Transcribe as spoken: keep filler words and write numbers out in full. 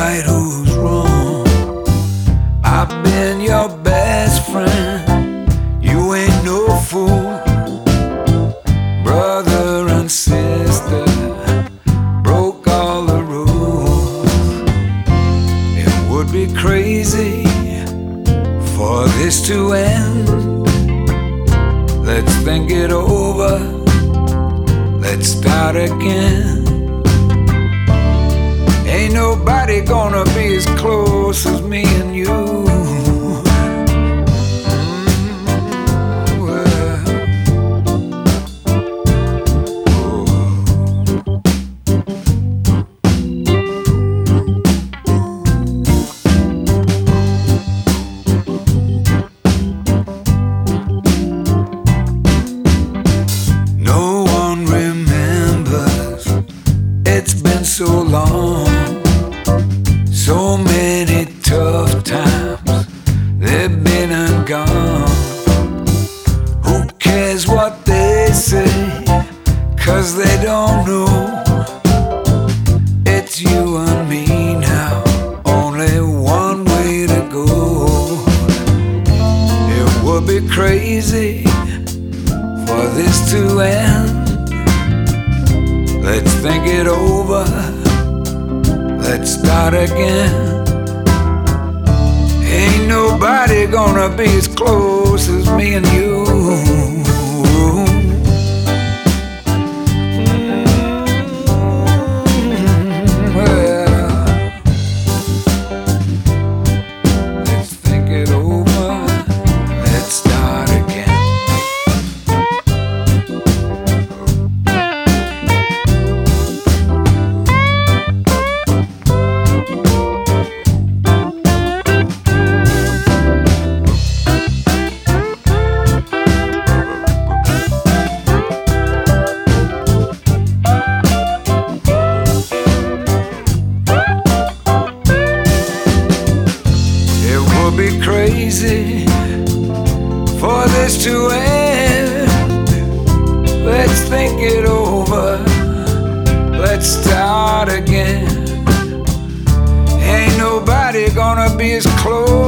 right, who's wrong. I've been your best friend, you ain't no fool. Brother and sister broke all the rules. It would be crazy for this to end. Let's think it over, let's start again. Ain't nobody gonna be as close as me and you. So long, so many tough times, they've been and gone. Who cares what they say, 'cause they don't know. It's you and me now, only one way to go. It would be crazy for this to end. Let's think it over, let's start again. Ain't nobody gonna be as close as me and you. Mm, well, let's think it over, let's start again. Be crazy for this to end. Let's think it over, let's start again. Ain't nobody gonna be as close